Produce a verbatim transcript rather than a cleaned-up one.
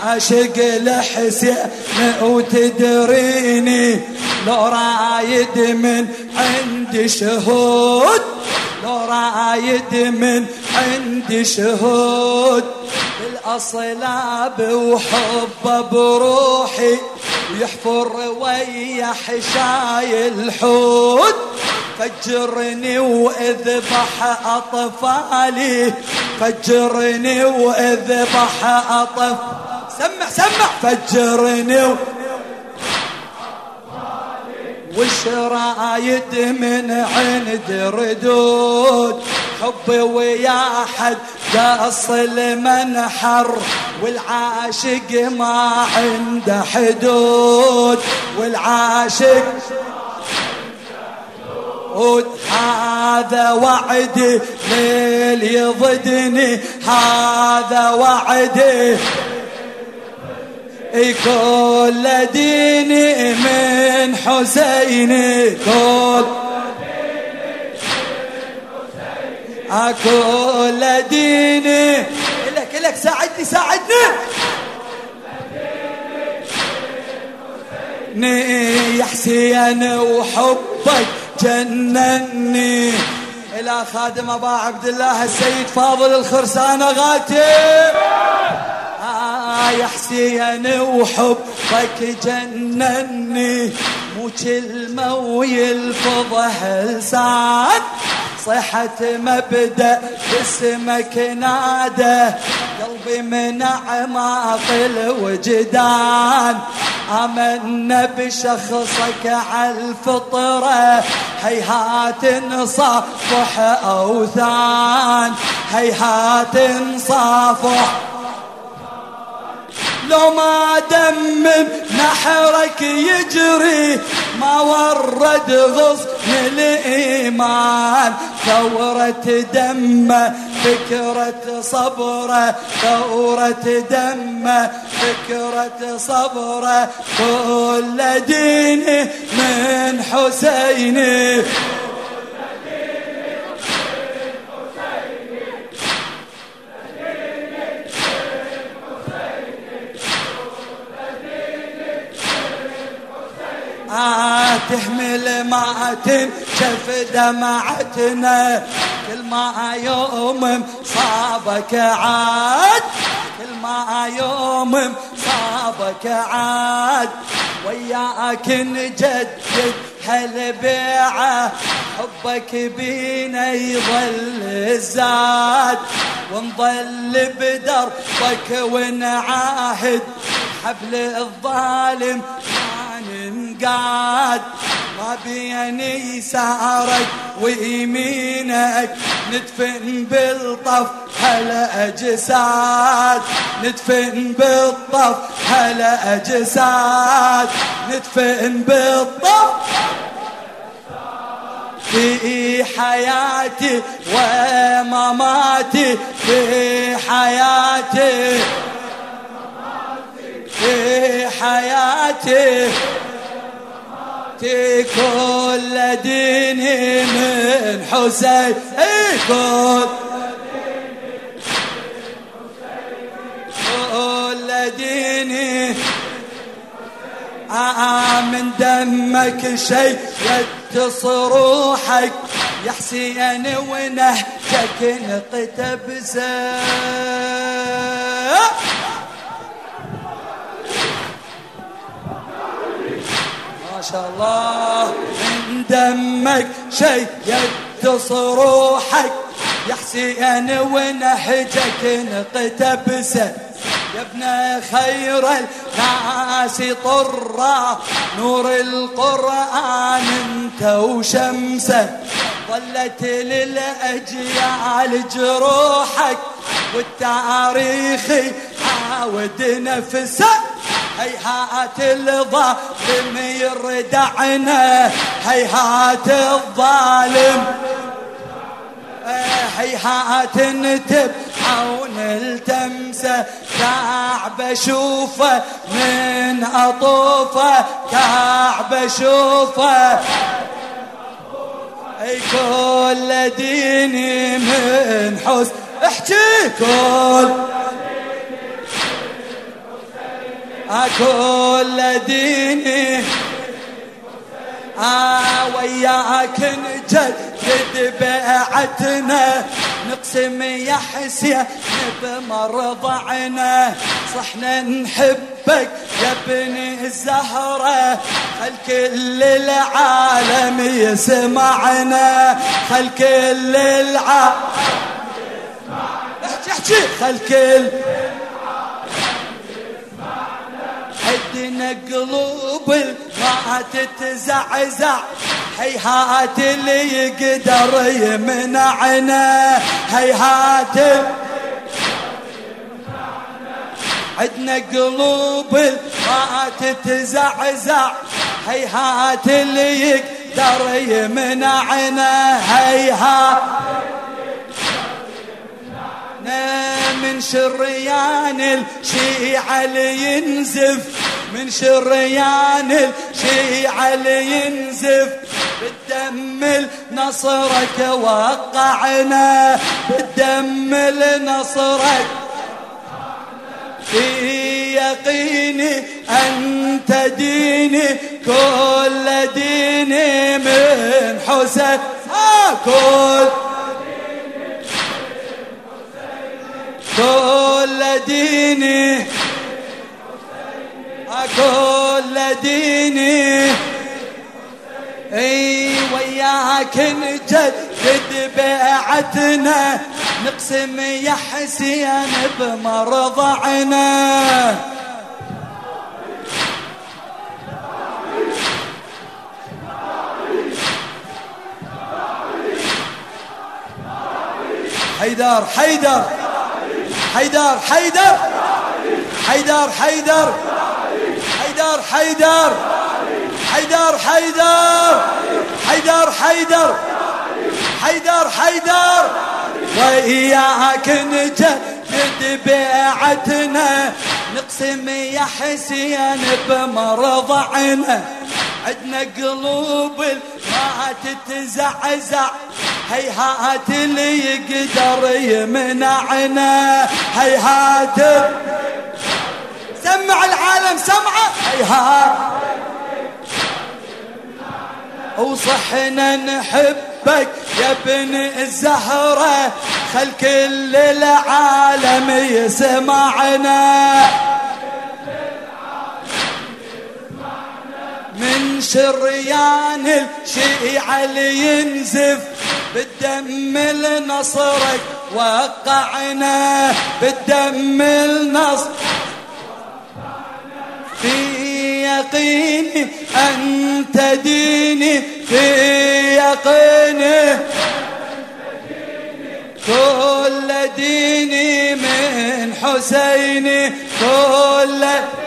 عاشق لحسين وتدريني لو رايد من عندي شهود لو رايد من عندي شهود بالأصلاب وحبه بروحي ويحفر ويا حشاي الحوت فجرني واذبح اطفالي فجرني واذبح اطف سمع سمع فجرني و... وش رايد من عند ردود حبي ويا حد قص المنحر والعاشق ما عنده حدود والعاشق هذا وعدي ليل يضدني هذا وعدي كل ديني من حسيني كل كل ديني لك لك ساعدني ساعدني يا حسين وحبك جنني إلى خادم أبا عبد الله السيد فاضل الخرسانة غاتب آه يا حسين وحبك جنني مو كلمة ويلفظها لسان صيحة مبدأ باسمك نادى قلبي منع ما قل وجدان آمنا بشخصك عالفطرة هيهات نصافح أوثان هيهات نصافح لو ما دم من نحرك يجري ما ورد غصن الإيمان ثورة دم فكرة صبرة ثورة دم فكرة صبرة كل ديني من حسيني آه تحمل ما تنشف دمعتنا كل ما يوم صابك عاد كل ما يوم صابك عاد وياك نجدد هالبيعة حبك بينا يظل الزاد ونظل بدربك ونعاهد حبل الظالم نقاد ما بيني سارك ويمينك ندفن بالطف هلا أجساد ندفن بالطف هلا أجساد ندفن بالطف في حياتي ومماتي في حياتي في حياتي كل ديني من حسين كل كل ديني آه من دمك شيء يدس روحك يا حسين ونهجك نقتبسه ما شاء الله من دمك شيء يدس روحك يا حسين ونهجك نقتبسه يا ابن خير الناس طرا نور القرآن انت وشمسه ظلت للأجيال جروحك والتاريخ عاود نفسه هيهات الظالم يردعنا هيهات الظالم هيهات نتبعون التمسه كعب اشوفه من اطوفه كعب اشوفه اي كل ديني من حسن احكي كل كل ديني آه وياك نجدد بيعتنا نقسم يا حسين بمرضعنا صحنا نحبك يا ابن الزهرة خل كل العالم يسمعنا خل كل العالم يسمعنا احكي خل كل عدنا قلوب ما تتزعزع هيهات اللي يقدر يمنعنا هيهات عدنا قلوب ما تتزعزع هيهات اللي يقدر يمنعنا هيهات من شريان الشيعة اللي ينزف من شريان الشيعة اللي ينزف بالدم لنصرك وقعنا بالدم لنصرك في يقيني أنت ديني كل ديني من حسين آه كل كل ديني كل ديني اي وياك نجدد بيعتنا نقسم يا حسين بمرضعنا حيدر حيدر حيدر حيدر حيدر حيدر حيدر حيدر حيدر حيدر حيدر حيدر حيدر حيدر وإياك نجدد بيعتنا نقسم يا حسين بمرضعنا عدنا قلوب ما تتزعزع هيهات اللي يقدر يمنعنا هيهات سمع العالم سمعه هيهات وصحنا نحبك يا ابن الزهرة خل كل العالم يسمعنا من شريان الشيعة اللي ينزف بالدم لنصرك وقعنا بالدم النصر في يقيني أنت ديني في يقيني كل ديني من حسيني كل